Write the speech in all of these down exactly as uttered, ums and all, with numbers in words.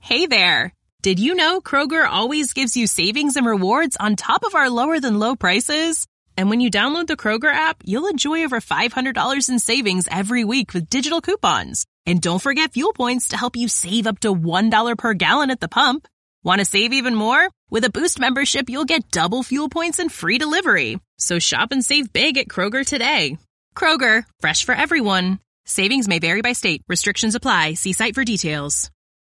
Hey there! Did you know Kroger always gives you savings and rewards on top of our lower-than-low prices? And when you download the Kroger app, you'll enjoy over five hundred dollars in savings every week with digital coupons. And don't forget fuel points to help you save up to one dollar per gallon at the pump. Want to save even more? With a Boost membership, you'll get double fuel points and free delivery. So shop and save big at Kroger today. Kroger, fresh for everyone. Savings may vary by state. Restrictions apply. See site for details.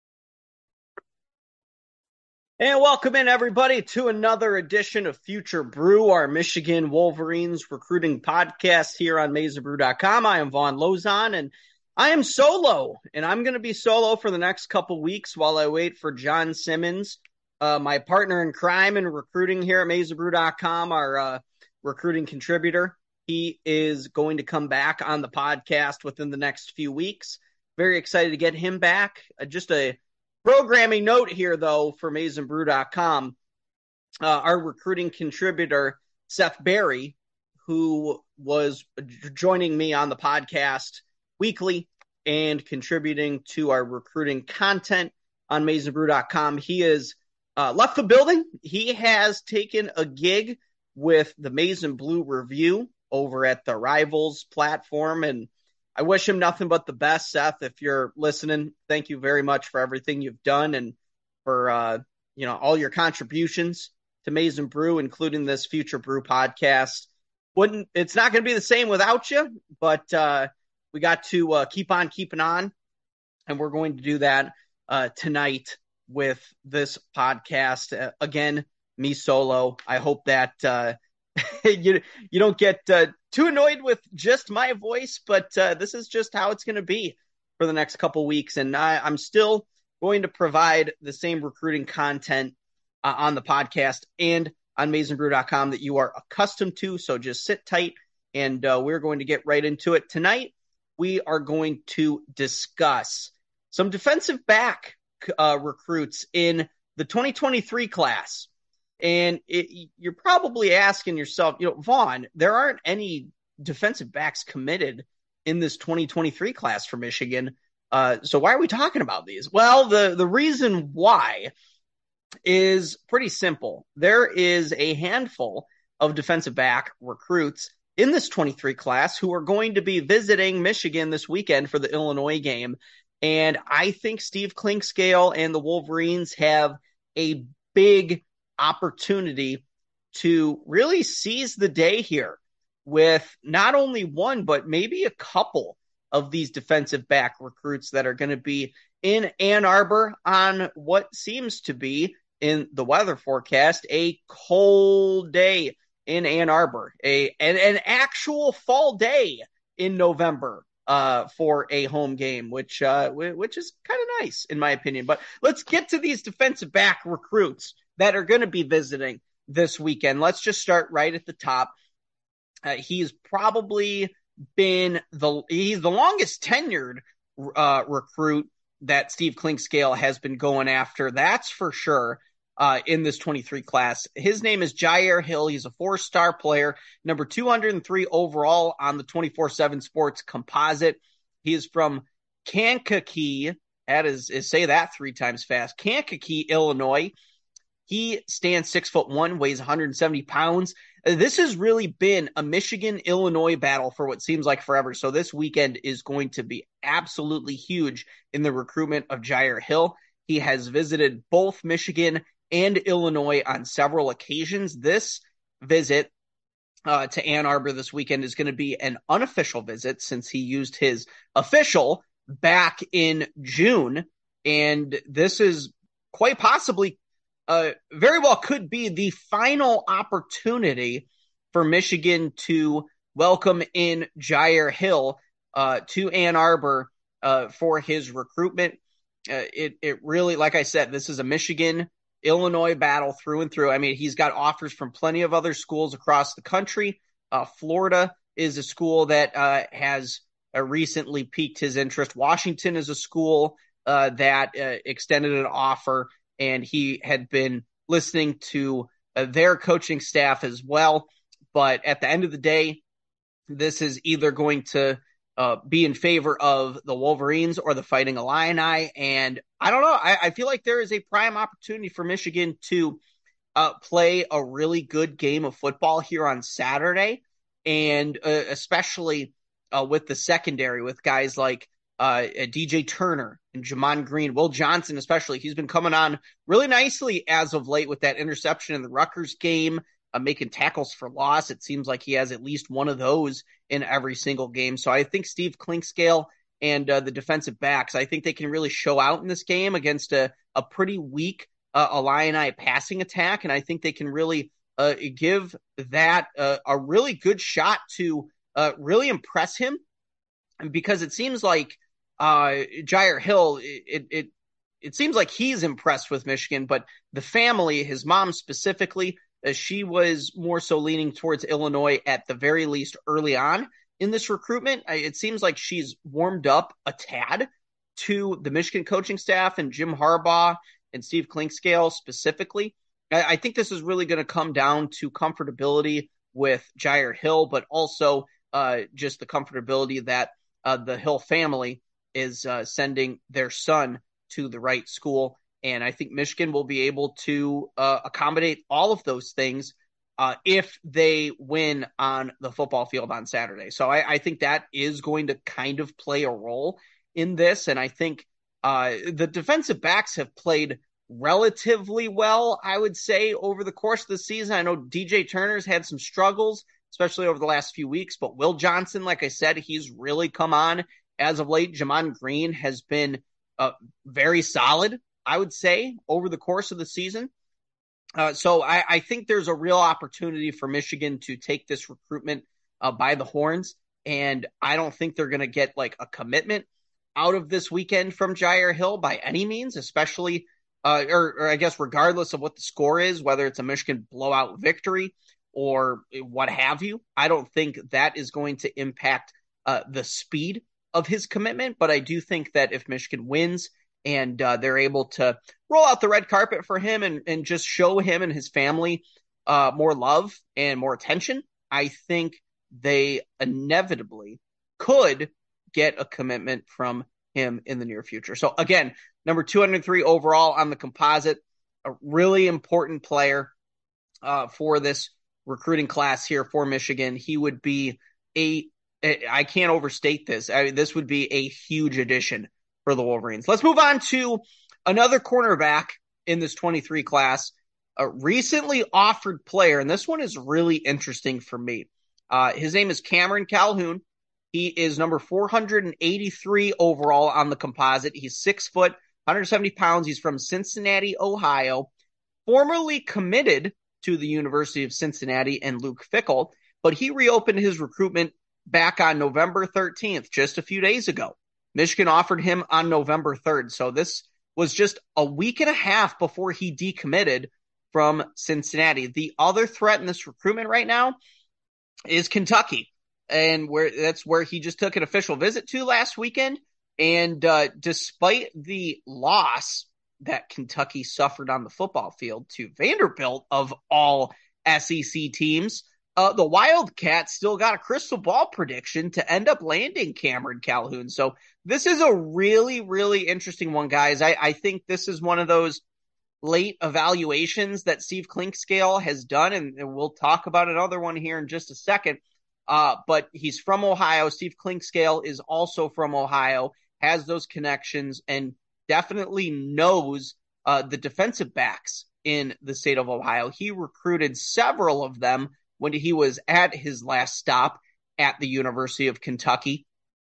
And welcome in, everybody, to another edition of Future Brew, our Michigan Wolverines recruiting podcast here on maize and brew dot com. I am Vaughn Lozon, and I am solo, and I'm going to be solo for the next couple weeks while I wait for John Simmons, uh, my partner in crime and recruiting here at maize and brew dot com, our uh, recruiting contributor. He is going to come back on the podcast within the next few weeks. Very excited to get him back. Uh, just a programming note here, though, for maize and brew dot com. Uh, our recruiting contributor, Seth Berry, who was joining me on the podcast weekly and contributing to our recruiting content on maize and brew dot com. He has uh, left the building. He has taken a gig with the Maize and Blue Review over at the Rivals platform, and I wish him nothing but the best, Seth. If you're listening, thank you very much for everything you've done and for uh, you know all your contributions to Maize and Brew, including this Future Brew podcast. Wouldn't it's not going to be the same without you, but uh, we got to uh, keep on keeping on, and we're going to do that uh, tonight with this podcast. Uh, again, me solo. I hope that uh, you you don't get uh, too annoyed with just my voice, but uh, this is just how it's going to be for the next couple weeks. And I, I'm still going to provide the same recruiting content uh, on the podcast and on maize and brew dot com that you are accustomed to. So just sit tight, and uh, we're going to get right into it. Tonight, we are going to discuss some defensive back uh, recruits in the twenty twenty-three class. And it, you're probably asking yourself, you know, Vaughn, there aren't any defensive backs committed in this twenty twenty-three class for Michigan. Uh, so why are we talking about these? Well, the, the reason why is pretty simple. There is a handful of defensive back recruits in this twenty-three class who are going to be visiting Michigan this weekend for the Illinois game. And I think Steve Clinkscale and the Wolverines have a big opportunity to really seize the day here with not only one, but maybe a couple of these defensive back recruits that are going to be in Ann Arbor on what seems to be, in the weather forecast, a cold day in Ann Arbor, a an, an actual fall day in November uh, for a home game, which uh, which is kind of nice in my opinion. But let's get to these defensive back recruits that are going to be visiting this weekend. Let's just start right at the top. Uh, he's probably been the he's the longest tenured uh, recruit that Steve Clinkscale has been going after. That's for sure. Uh, in this twenty-three class. His name is Jair Hill. He's a four-star player, number two hundred three overall on the twenty-four seven Sports composite. He is from Kankakee. That is, is say that three times fast. Kankakee, Illinois. He stands six foot one, weighs one hundred seventy pounds. This has really been a Michigan-Illinois battle for what seems like forever. So this weekend is going to be absolutely huge in the recruitment of Jair Hill. He has visited both Michigan and Illinois on several occasions. This visit uh, to Ann Arbor this weekend is going to be an unofficial visit since he used his official back in June. And this is quite possibly, uh, very well could be the final opportunity for Michigan to welcome in Jair Hill uh, to Ann Arbor uh, for his recruitment. Uh, it it really, like I said, this is a Michigan Illinois battle through and through. I mean, he's got offers from plenty of other schools across the country. Uh, Florida is a school that uh, has uh, recently piqued his interest. Washington is a school uh, that uh, extended an offer, and he had been listening to uh, their coaching staff as well. But at the end of the day, this is either going to uh, be in favor of the Wolverines or the Fighting Illini, and I don't know. I, I feel like there is a prime opportunity for Michigan to uh, play a really good game of football here on Saturday, and uh, especially uh, with the secondary, with guys like uh, D J Turner and Jamon Green, Will Johnson especially. He's been coming on really nicely as of late with that interception in the Rutgers game, uh, making tackles for loss. It seems like he has at least one of those in every single game. So I think Steve Clinkscale and uh, the defensive backs, I think they can really show out in this game against a, a pretty weak uh, Illini passing attack. And I think they can really uh, give that uh, a really good shot to uh, really impress him, because it seems like uh, Jair Hill, it, it, it seems like he's impressed with Michigan, but the family, his mom specifically, uh, she was more so leaning towards Illinois at the very least early on in this recruitment. It seems like she's warmed up a tad to the Michigan coaching staff and Jim Harbaugh and Steve Clinkscale specifically. I think this is really going to come down to comfortability with Jair Hill, but also uh, just the comfortability that uh, the Hill family is uh, sending their son to the right school. And I think Michigan will be able to uh, accommodate all of those things uh, if they win on the football field on Saturday. So I, I think that is going to kind of play a role in this. And I think uh, the defensive backs have played relatively well, I would say, over the course of the season. I know D J Turner's had some struggles, especially over the last few weeks, but Will Johnson, like I said, he's really come on as of late. Jamon Green has been uh, very solid, I would say, over the course of the season. Uh, so I, I think there's a real opportunity for Michigan to take this recruitment uh, by the horns, and I don't think they're going to get like a commitment out of this weekend from Jair Hill by any means, especially Uh, or, or I guess regardless of what the score is, whether it's a Michigan blowout victory or what have you. I don't think that is going to impact uh, the speed of his commitment, but I do think that if Michigan wins and uh, they're able to roll out the red carpet for him and, and just show him and his family uh, more love and more attention, I think they inevitably could get a commitment from him in the near future. So again, number two hundred three overall on the composite, a really important player uh, for this recruiting class here for Michigan. He would be a, a I can't overstate this. I mean, this would be a huge addition for the Wolverines. Let's move on to another cornerback in this twenty-three class, a recently offered player. And this one is really interesting for me. Uh, his name is Cameron Calhoun. He is number four hundred eighty-three overall on the composite. He's six foot, one hundred seventy pounds. He's from Cincinnati, Ohio, formerly committed to the University of Cincinnati and Luke Fickell, but he reopened his recruitment back on November thirteenth, just a few days ago. Michigan offered him on November third. So this was just a week and a half before he decommitted from Cincinnati. The other threat in this recruitment right now is Kentucky. And where that's where he just took an official visit to last weekend. And uh, despite the loss that Kentucky suffered on the football field to Vanderbilt of all S E C teams, uh, the Wildcats still got a crystal ball prediction to end up landing Cameron Calhoun. So this is a really, really interesting one, guys. I, I think this is one of those late evaluations that Steve Clinkscale has done, and, and we'll talk about another one here in just a second. Uh, but he's from Ohio. Steve Clinkscale is also from Ohio, has those connections, and definitely knows uh, the defensive backs in the state of Ohio. He recruited several of them when he was at his last stop at the University of Kentucky.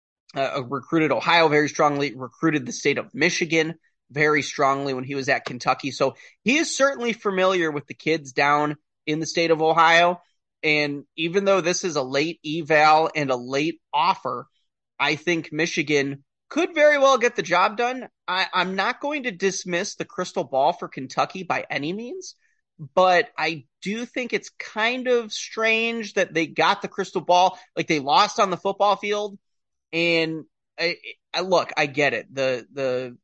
Uh, recruited Ohio very strongly, recruited the state of Michigan very strongly when he was at Kentucky. So he is certainly familiar with the kids down in the state of Ohio. And even though this is a late eval and a late offer, I think Michigan could very well get the job done. I, I'm not going to dismiss the crystal ball for Kentucky by any means, but I do think it's kind of strange that they got the crystal ball, like they lost on the football field. And I, I look, I get it. The, the,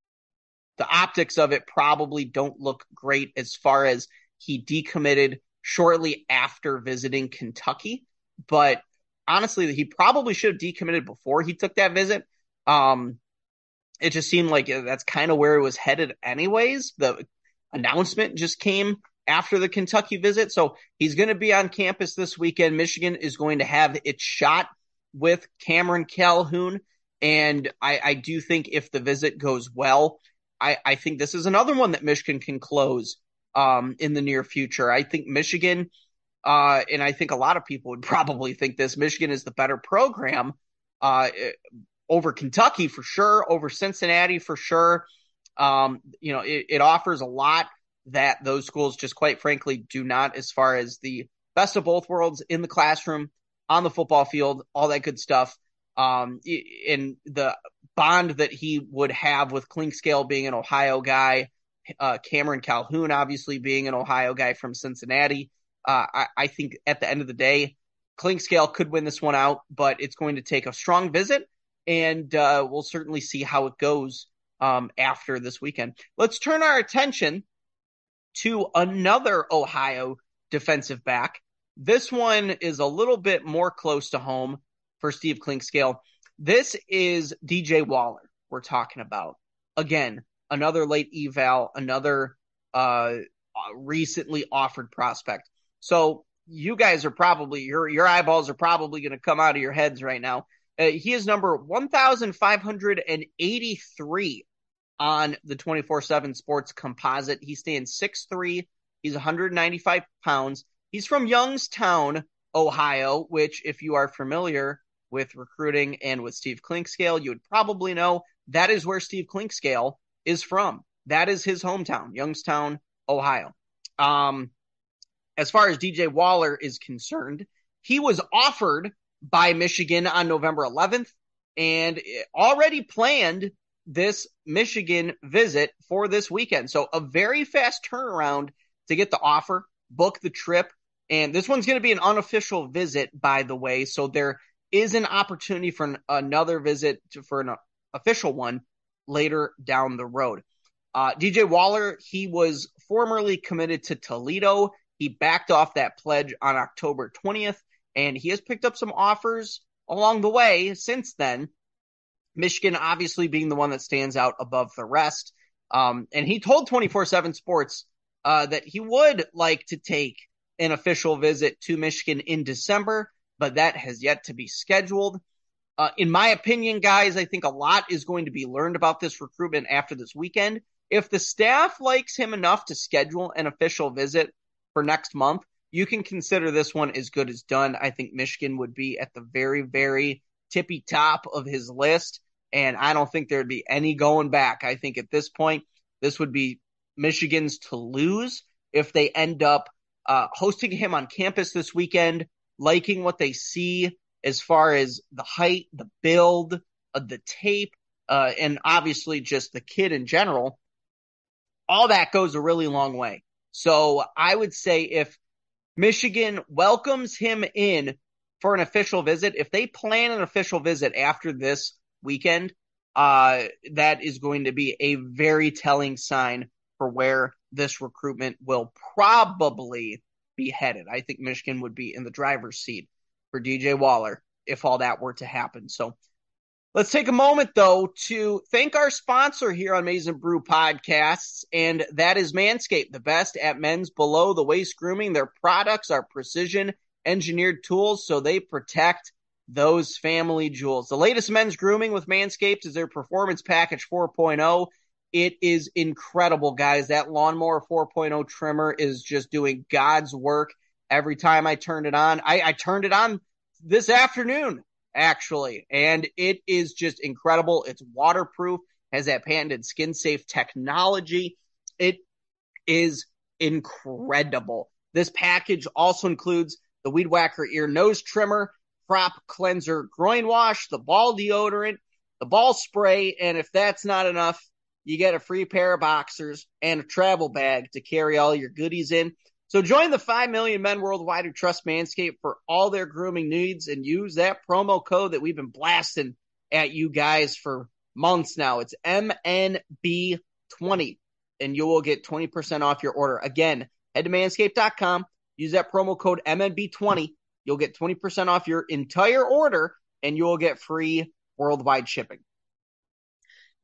the optics of it probably don't look great as far as he decommitted shortly after visiting Kentucky. But honestly, he probably should have decommitted before he took that visit. Um, it just seemed like that's kind of where it was headed anyways. The announcement just came after the Kentucky visit. So he's going to be on campus this weekend. Michigan is going to have its shot with Cameron Calhoun. And I, I do think if the visit goes well, I, I think this is another one that Michigan can close um, in the near future. I think Michigan, uh, and I think a lot of people would probably think this, Michigan is the better program uh, over Kentucky for sure, over Cincinnati for sure. Um, you know, it, it offers a lot that those schools just quite frankly do not, as far as the best of both worlds in the classroom, on the football field, all that good stuff. Um, in the bond that he would have with Clinkscale being an Ohio guy, uh, Cameron Calhoun obviously being an Ohio guy from Cincinnati. Uh, I, I think at the end of the day, Clinkscale could win this one out, but it's going to take a strong visit, and uh, we'll certainly see how it goes um, after this weekend. Let's turn our attention to another Ohio defensive back. This one is a little bit more close to home for Steve Clinkscale. This is D J Waller we're talking about. Again, another late eval, another uh, recently offered prospect. So you guys are probably, your your eyeballs are probably going to come out of your heads right now. Uh, he is number one thousand five hundred eighty-three on the twenty-four seven Sports composite. He stands six three. He's one hundred ninety-five pounds. He's from Youngstown, Ohio, which if you are familiar with recruiting and with Steve Clinkscale, you would probably know that is where Steve Clinkscale is from. That is his hometown, Youngstown, Ohio. Um, as far as D J Waller is concerned, he was offered by Michigan on November eleventh and already planned this Michigan visit for this weekend. So a very fast turnaround to get the offer, book the trip. And this one's going to be an unofficial visit, by the way. So there is an opportunity for an, another visit to, for an official one later down the road. Uh, D J Waller, he was formerly committed to Toledo. He backed off that pledge on October twentieth, and he has picked up some offers along the way since then. Michigan obviously being the one that stands out above the rest. Um, and he told twenty-four seven Sports uh, that he would like to take an official visit to Michigan in December, but that has yet to be scheduled. Uh, in my opinion, guys, I think a lot is going to be learned about this recruitment after this weekend. If the staff likes him enough to schedule an official visit for next month, you can consider this one as good as done. I think Michigan would be at the very, very tippy top of his list, and I don't think there'd be any going back. I think at this point, this would be Michigan's to lose if they end up uh, hosting him on campus this weekend, liking what they see as far as the height, the build, uh, the tape, uh, and obviously just the kid in general. All that goes a really long way. So I would say if Michigan welcomes him in for an official visit, if they plan an official visit after this weekend, uh, that is going to be a very telling sign for where this recruitment will probably be headed. I think Michigan would be in the driver's seat for D J Waller if all that were to happen. So let's take a moment, though, to thank our sponsor here on Maize and Brew Podcasts, and that is Manscaped, the best at men's below-the-waist grooming. Their products are precision-engineered tools, so they protect those family jewels. The latest men's grooming with Manscaped is their Performance Package four point oh. It is incredible, guys. That Lawnmower four point oh trimmer is just doing God's work every time I turn it on. I, I turned it on this afternoon, actually, and it is just incredible. It's waterproof, has that patented skin-safe technology. It is incredible. This package also includes the Weed Whacker ear nose trimmer, crop cleanser groin wash, the ball deodorant, the ball spray, and if that's not enough, you get a free pair of boxers and a travel bag to carry all your goodies in. So join the five million men worldwide who trust Manscaped for all their grooming needs and use that promo code that we've been blasting at you guys for months now. It's M N B twenty, and you will get twenty percent off your order. Again, head to manscaped dot com, use that promo code M N B twenty. You'll get twenty percent off your entire order, and you will get free worldwide shipping.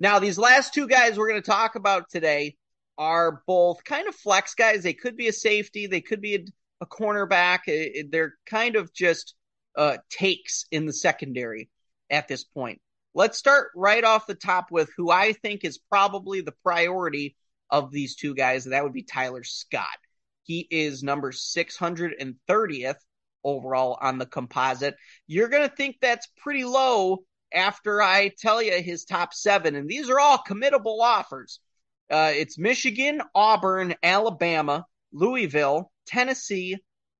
Now, these last two guys we're going to talk about today are both kind of flex guys. They could be a safety. They could be a, a cornerback. They're kind of just uh, takes in the secondary at this point. Let's start right off the top with who I think is probably the priority of these two guys, and that would be Tyler Scott. He is number six hundred thirtieth overall on the composite. You're going to think that's pretty low after I tell you his top seven, and these are all committable offers. Uh, it's Michigan, Auburn, Alabama, Louisville, Tennessee,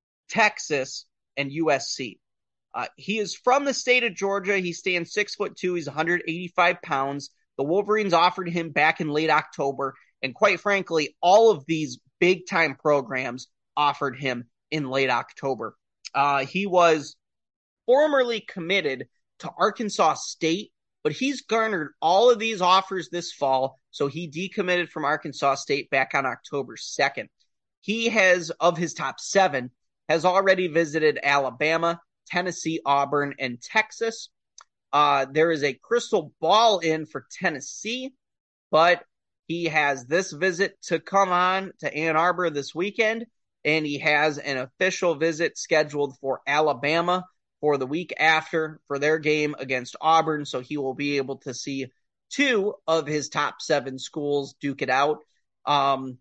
Texas, and U S C. Uh, he is from the state of Georgia. He stands six foot two. He's one hundred eighty-five pounds. The Wolverines offered him back in late October, and quite frankly, all of these big time programs offered him in late October. Uh, he was formerly committed to Arkansas State, but he's garnered all of these offers this fall, so he decommitted from Arkansas State back on October second. He has, of his top seven, has already visited Alabama, Tennessee, Auburn, and Texas. Uh, there is a crystal ball in for Tennessee, but he has this visit to come on to Ann Arbor this weekend, and he has an official visit scheduled for Alabama for the week after for their game against Auburn, so he will be able to see two of his top seven schools duke it out. Um,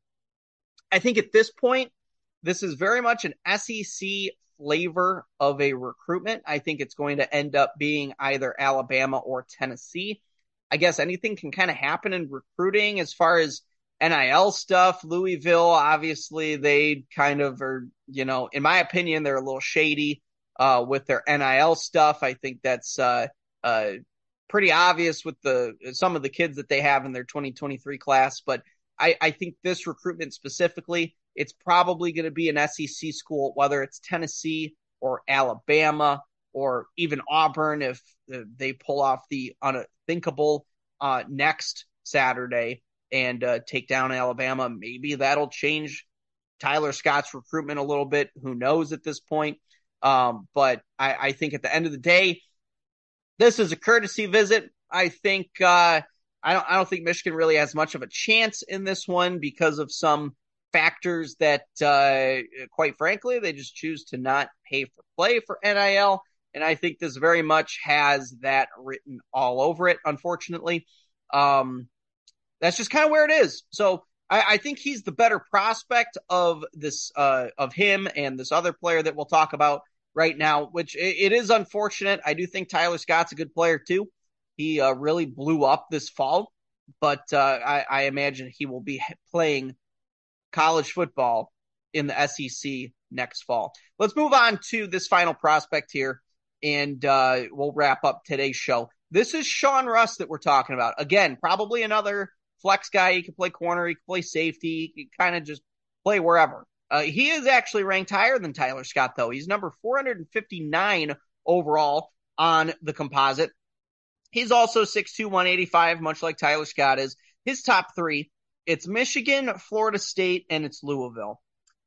I think at this point, this is very much an S E C flavor of a recruitment. I think it's going to end up being either Alabama or Tennessee. I guess anything can kind of happen in recruiting as far as N I L stuff. Louisville, obviously, they kind of are, you know, in my opinion, they're a little shady uh, with their N I L stuff. I think that's uh, uh, pretty obvious with the some of the kids that they have in their twenty twenty-three class. But I, I think this recruitment specifically, it's probably going to be an S E C school, whether it's Tennessee or Alabama or even Auburn if they pull off the unthinkable uh, next Saturday and uh, take down Alabama. Maybe that'll change Tyler Scott's recruitment a little bit. Who knows at this point? Um, but I, I think at the end of the day, this is a courtesy visit. I think uh, I don't I don't think Michigan really has much of a chance in this one because of some factors that, uh, quite frankly, they just choose to not pay for play for N I L. And I think this very much has that written all over it, unfortunately. Um, that's just kind of where it is. So I, I think he's the better prospect of this, uh, of him and this other player that we'll talk about right now, which it, it is unfortunate. I do think Tyler Scott's a good player too. He uh, really blew up this fall, but uh, I, I imagine he will be playing college football in the S E C next fall. Let's move on to this final prospect here, and uh, we'll wrap up today's show. This is Sean Rust that we're talking about. Again, probably another flex guy. He can play corner. He can play safety. He can kind of just play wherever. Uh, he is actually ranked higher than Tyler Scott, though. He's number four hundred fifty-nine overall on the composite. He's also six two, one eighty-five, much like Tyler Scott is. His top three, it's Michigan, Florida State, and it's Louisville.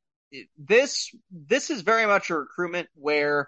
This this is very much a recruitment where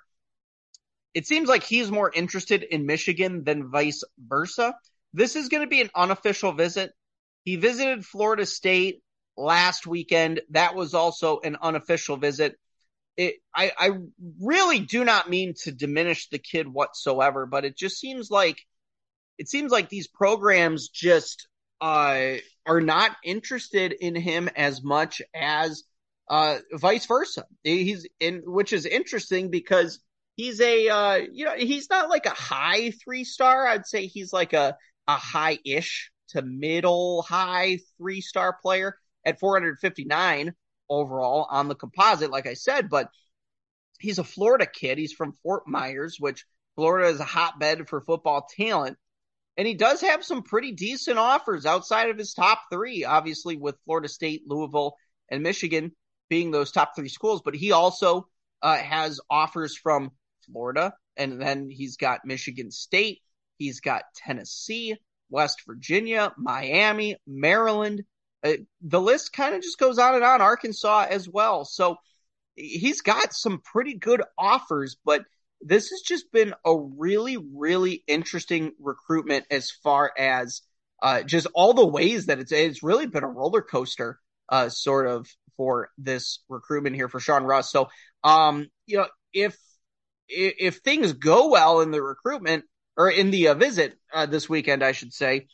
it seems like he's more interested in Michigan than vice versa. This is going to be an unofficial visit. He visited Florida State last weekend. That was also an unofficial visit. It, I, I really do not mean to diminish the kid whatsoever, but it just seems like it seems like these programs just uh, are not interested in him as much as uh, vice versa. He's in, which is interesting because he's a uh, you know he's not like a high three star. I'd say he's like a a high ish to middle high three star player at four hundred fifty-nine overall on the composite, like I said. But he's a Florida kid. He's from Fort Myers, which Florida is a hotbed for football talent. And he does have some pretty decent offers outside of his top three, obviously with Florida State, Louisville, and Michigan being those top three schools. But he also uh, has offers from Florida, and then he's got Michigan State. He's got Tennessee, West Virginia, Miami, Maryland. Uh, the list kind of just goes on and on. Arkansas as well. So he's got some pretty good offers, but this has just been a really, really interesting recruitment as far as uh, just all the ways that it's, it's really been a roller coaster, uh, sort of for this recruitment here for Sean Rust. So, um, you know, if, if things go well in the recruitment or in the uh, visit uh, this weekend, I should say,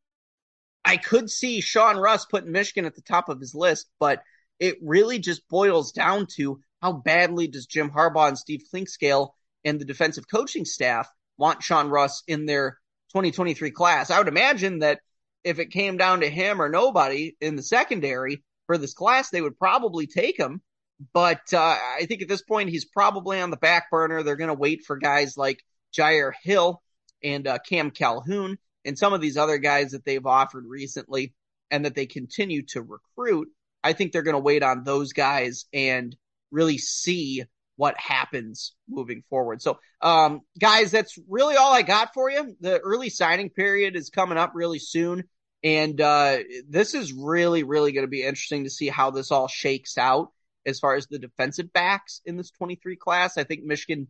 I could see Sean Rust putting Michigan at the top of his list, but it really just boils down to how badly does Jim Harbaugh and Steve Clinkscale and the defensive coaching staff want Sean Rust in their twenty twenty-three class. I would imagine that if it came down to him or nobody in the secondary for this class, they would probably take him. But uh, I think at this point, he's probably on the back burner. They're going to wait for guys like Jair Hill and uh, Cam Calhoun and some of these other guys that they've offered recently and that they continue to recruit. I think they're going to wait on those guys and really see what happens moving forward. So, um, guys, that's really all I got for you. The early signing period is coming up really soon. And uh, this is really, really going to be interesting to see how this all shakes out as far as the defensive backs in this twenty-three class. I think Michigan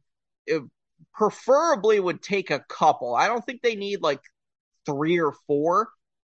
preferably would take a couple. I don't think they need like three or four.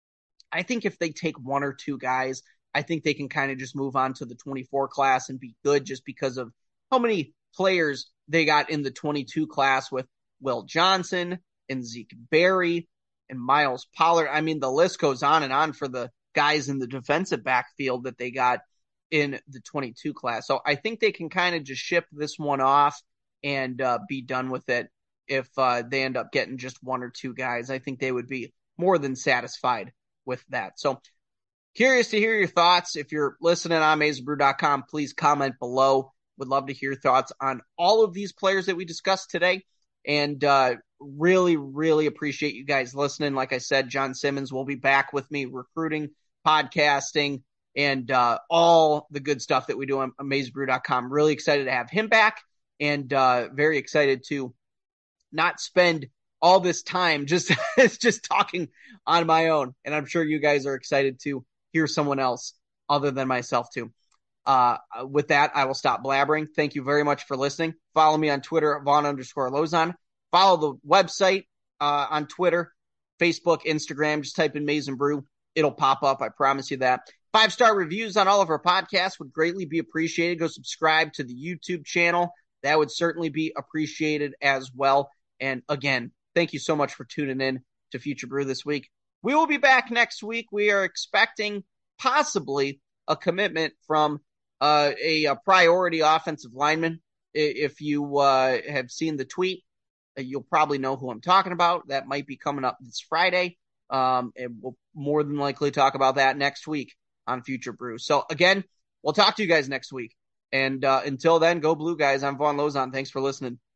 I think if they take one or two guys, I think they can kind of just move on to the twenty-four class and be good just because of how many players they got in the twenty-two class with Will Johnson and Zeke Berry and Miles Pollard. I mean, the list goes on and on for the guys in the defensive backfield that they got in the twenty-two class. So I think they can kind of just ship this one off and uh, be done with it. If uh, they end up getting just one or two guys, I think they would be more than satisfied with that. So curious to hear your thoughts. If you're listening on Maize Brew dot com, please comment below. Would love to hear your thoughts on all of these players that we discussed today. And uh, really, really appreciate you guys listening. Like I said, John Simmons will be back with me recruiting, podcasting, and uh, all the good stuff that we do on Maize Brew dot com. Really excited to have him back and uh, very excited to not spend all this time just, just talking on my own. And I'm sure you guys are excited to hear someone else other than myself too. Uh, with that, I will stop blabbering. Thank you very much for listening. Follow me on Twitter, Vaughn underscore Lozon. Follow the website uh, on Twitter, Facebook, Instagram. Just type in Maize and Brew. It'll pop up. I promise you that. Five-star reviews on all of our podcasts would greatly be appreciated. Go subscribe to the YouTube channel. That would certainly be appreciated as well. And again, thank you so much for tuning in to Future Brew this week. We will be back next week. We are expecting possibly a commitment from uh, a, a priority offensive lineman. If you uh, have seen the tweet, you'll probably know who I'm talking about. That might be coming up this Friday. Um, and we'll more than likely talk about that next week on Future Brew. So again, we'll talk to you guys next week. And uh, until then, go Blue guys. I'm Vaughn Lozon. Thanks for listening.